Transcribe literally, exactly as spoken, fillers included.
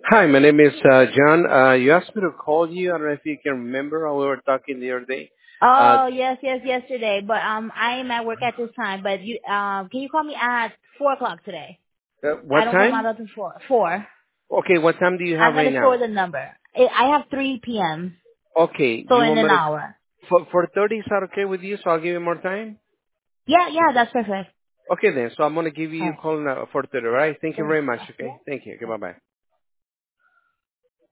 Hi, my name is uh, John. Uh, you asked me to call you. I don't know if you can remember how we were talking the other day. Uh, Oh, yes, yes, yesterday. But um, I am at work at this time. But you, um, can you call me at four o'clock today? uh, I what don't come out time? until four. Four. Okay, what time do you have I'm right gonna store now? the number. I I have three p m. Okay, do So you in want me an to, hour. for, for thirty, is that okay with you? So I'll give you more time? Yeah, yeah, that's perfect. Okay then, so I'm going to give All you a right. call now for thirty, all right? Thank you Thank very you. much, Yeah. okay? Thank you. Okay, Bye. bye-bye.